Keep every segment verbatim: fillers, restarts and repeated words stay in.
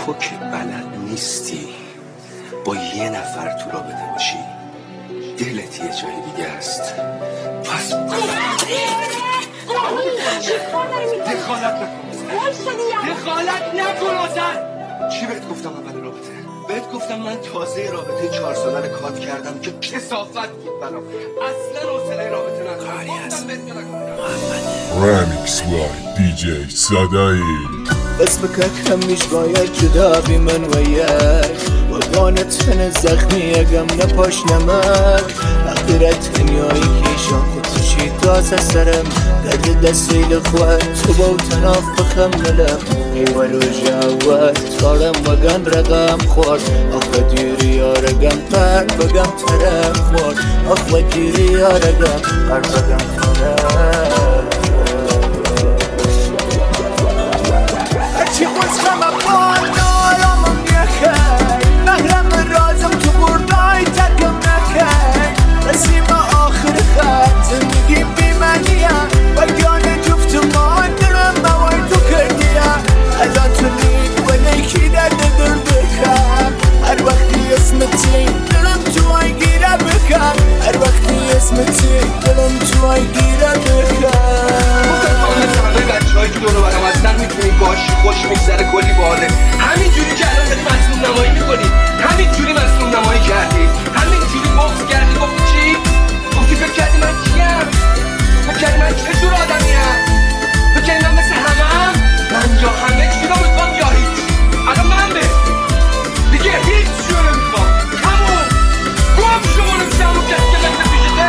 تو که بلد نیستی با یه نفر تو رابطه باشی، دلت یه جای دیگه است. پس دخالت نکن دخالت نکن آزن. چی بهت گفتم اول رابطه؟ بهت گفتم من تازه رابطه چهار ساله رو کات کردم که کثافت بود برام. اصلا حوصله رابطه ندارم. گفتم بهت نگم. رمیکس وای دی جی صدایی اسمك همش باید جدا بی من ویاک وگانت من زخمی اگم نپاش نمک اخیرت دنیایی کیشان خودشی تازه سرم درد دستیل خواه تو باو تناف بخم نلم ایوالو جاوت کارم وگان رقم خورد آخه دیری آرگم قرد بگم طرف خورد آخه دیری آرگم قرد بگم طرف چی خوشم اپان نارامم یخی مهرم رازم تو بردای ترکم نکی رسیم آخر خط زندگی بیمانیم وگان جفت مان درم موای تو کردیم ادا تو نید و نیکی درد در بکم هر وقتی اسمتی دلم توی گیره بکم هر وقتی اسمتی دلم توی گیره بکم بچه‌هایی که دور و برم هستن میتونی باشی خوش میگذره کلی باله. همین جوری که الان داری مظلوم نمایی میکنی، همین جوری مظلوم نمایی کردی، همین جوری بغض کردی. گفتی چی؟ گفتی فکر کردی من کیم؟ فکر کردی من چه جور آدمیم؟ فکر کردی من مثل همه هم؟ من یا همه چی رو میخوام یا هیچ. الان من به دیگه هیچ چی رو نمیخوام. تموم گم شما رو تموم کسی که مثل پیشته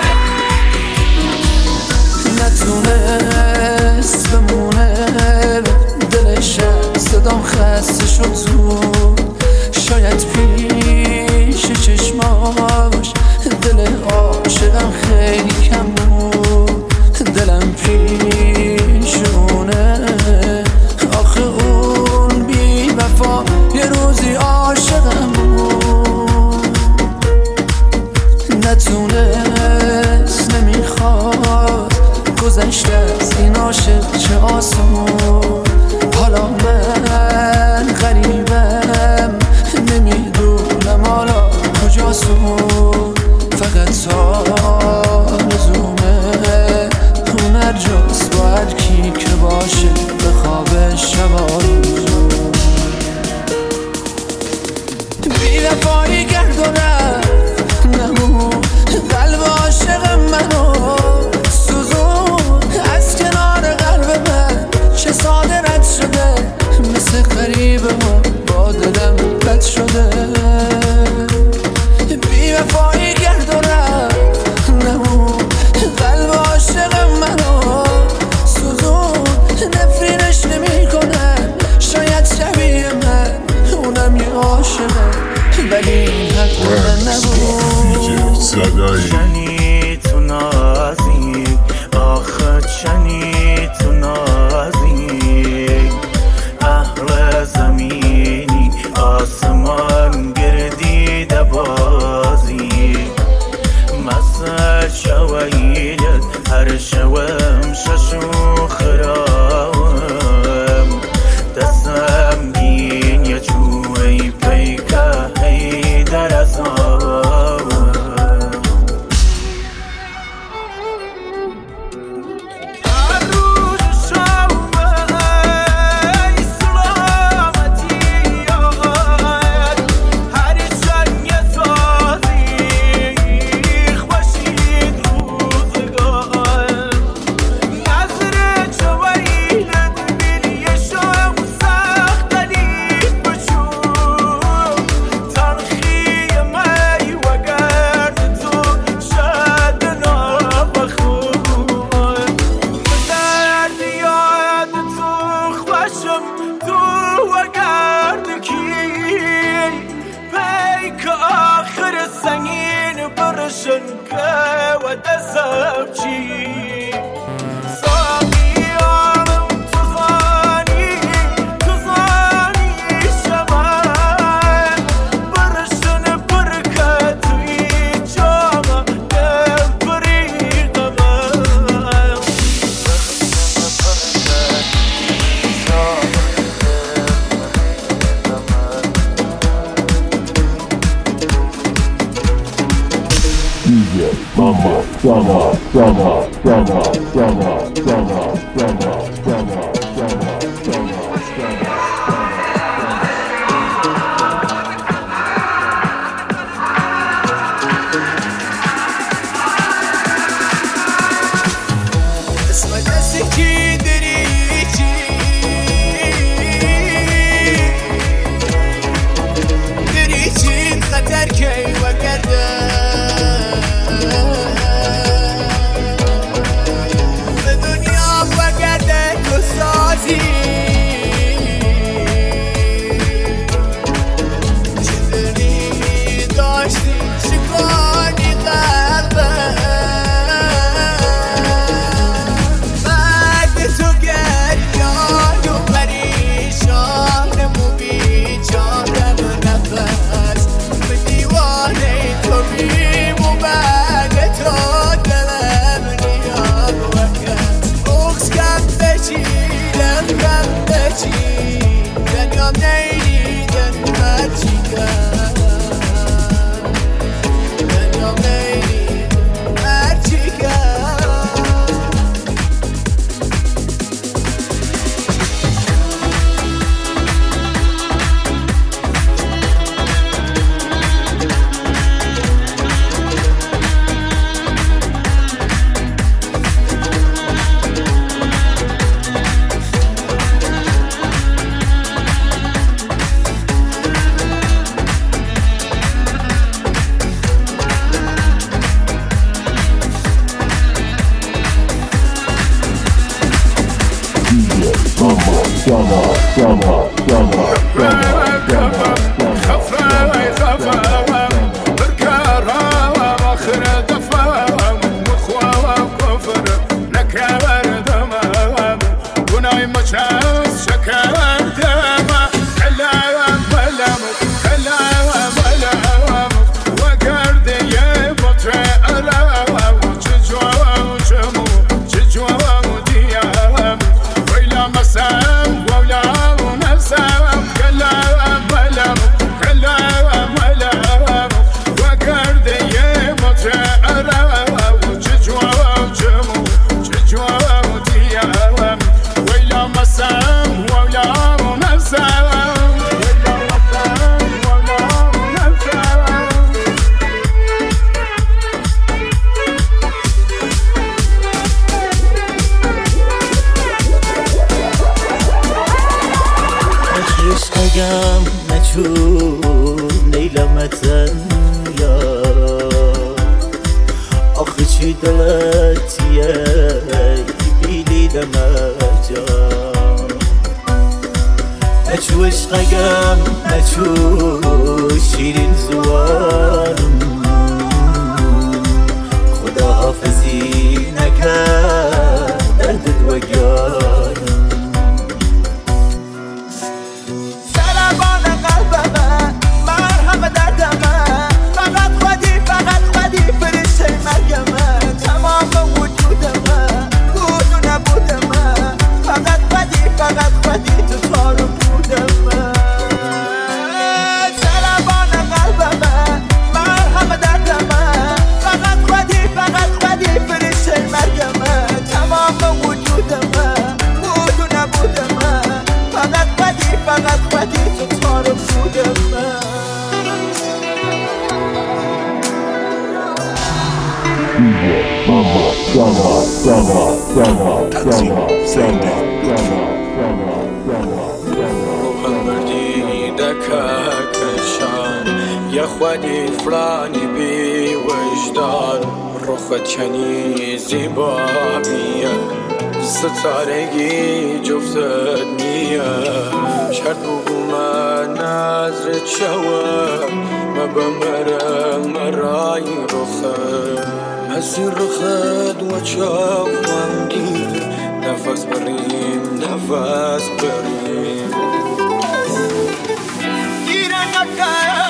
نتونست بمونه دلش صدام خسته شد زود شاید پیش چشماش دل عاشقم خیلی کم بود دلم پیشونه آخه اون بی وفا یه روزی عاشقم بود نتونست نمیخواد گذشته از این عاشق چه آسون حالا من غریبم نمیدونم حالا کجاسون فقط آرزومه اون هر جاست با هر کی که باشه به خواب شبانون بی وفایی گرد و رفت نمون قلب عاشق منو از کنار قلب من چه ساده رد شده مثل غریبه ها با دلم بد شده بی وفایی گرد و رفت نمون قلب عاشق منو سوزون نفرینش نمی کنن شاید شبیه من اونم یه عاشقه ولی این حق من نبود شنی تو نازی آخه چنی تو نازی اهل زمینی آسمان گردیده بازی مسا شویلت هر شوم ششو خراوم دستم گین یا جوی پیکه هی درزاوم summer, summer, summer, summer, summer, summer, summer, summer, summer, summer. ستارگی جفتت نیم شرط بگو من نظرت شوم ما بمرم مرای رخت مسیر رخت و چاوم دید نفس بریم نفس بریم دیره نکن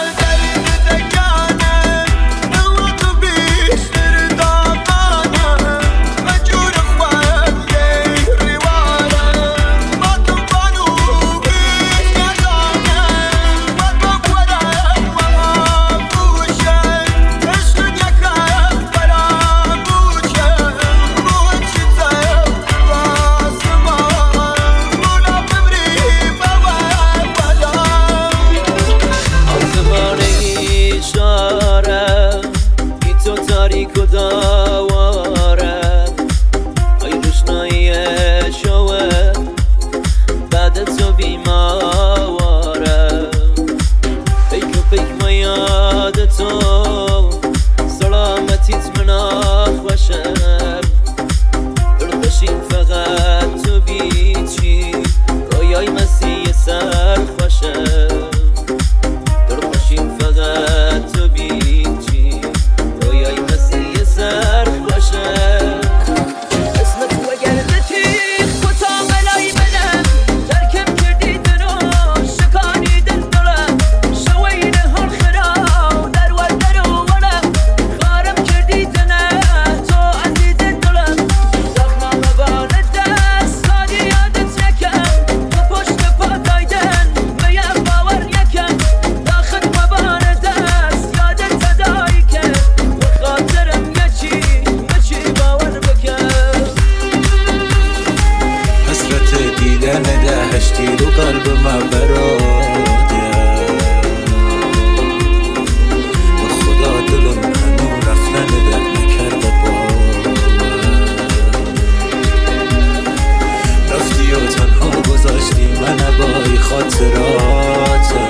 خاطراته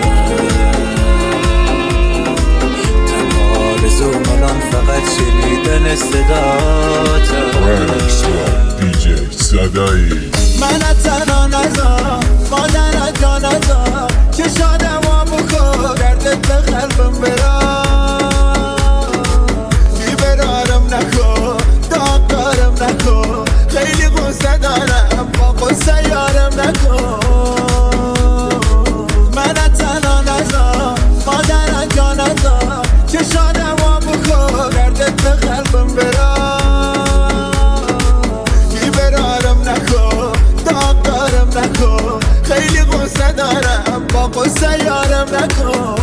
تنها آرزوم الان فقط شنیدن صداته دی جی صدایی من تنها نزار مادر جا نزار چشادم و بکن دردت به قلبم برا بیبرارم نکن داغ دارم نکن خیلی غصه دارم با غصه یارم نکن من تنها نزار مادر جا نزار چشادم و بکن دردت به قلبم برا بیبرارم نکن داغ دارم نکن خیلی غصه دارم با غصه یارم نکن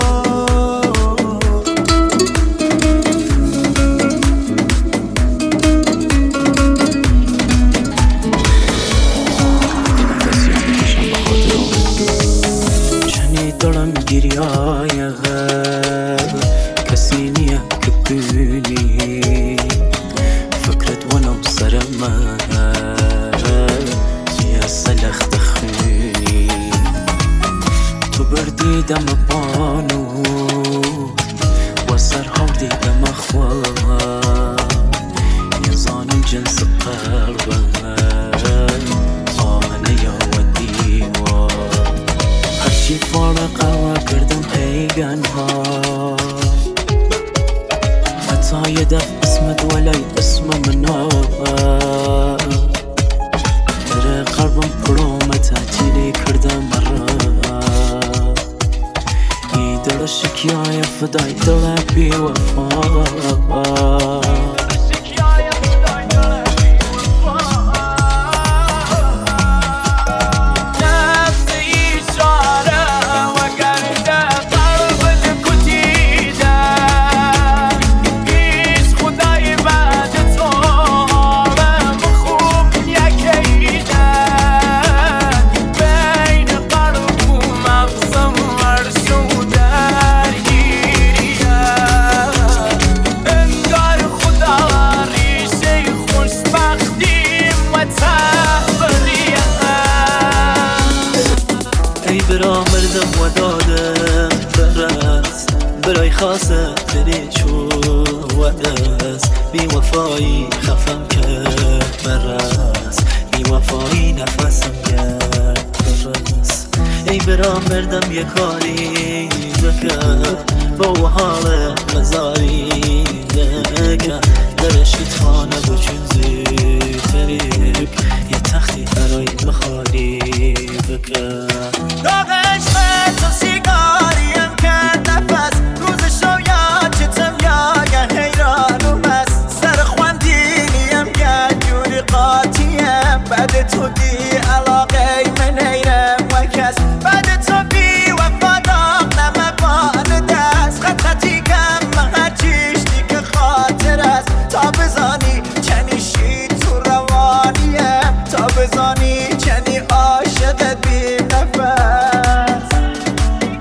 شنیدم گریای غم کسی نیه که بینی فکرت ونم سرم یه سلخت خونی تو بردیدم بانو و سرها دیدم اخوان یه زانم جنس قلبم آنه یا و دیوان هرچی فارقه و کردم ایگن ها حتی یه دف اسمت ولی اسم منا در قلبم پروم تعطیلی کردم مرا ای دل شکیای فدای دل بی وفا برا مردم و دادم برس برای خاصه دلی چو و دست بی وفایی خفم کرد برس بی وفایی نفسم کرد برس ای برا مردم یه کاری بکن با حال مزاری نکن درشت خانه بچون زیتریک یه تختی برای مخالی بکن داغ عشق تو سیگاریم کرد نفس روز شو یاد چتم یا حیرانم است سر خواندینیم یه جوری قاطیم بعد تو دی علاقه من ایرم و کس بعد تو بی وفا داغ نمه بان دست خط خطی کم هر چیش دی که خاطر است تا بزانی چنی شید تو روانیم تا بزانی چنی عاشق بی نفس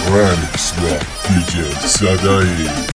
Remix با دی جی صدایی.